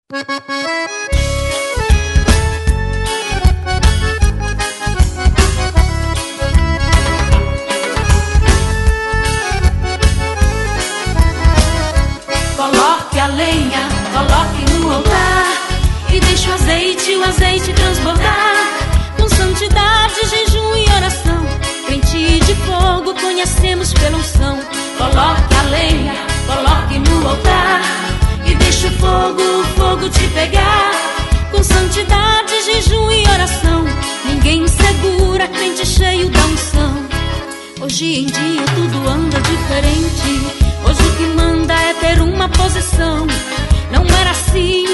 Coloque a lenha, coloque no altar e deixe o azeite transbordar. Com santidade, jejum e oração, crente de fogo conhecemos pela unção. Coloque a lenha, coloque no altar e deixe o fogo te pegar. Com santidade, jejum e oração, ninguém segura, crente cheio da unção. Hoje em dia tudo anda diferente. Hoje o que manda é ter uma posição. Não era assim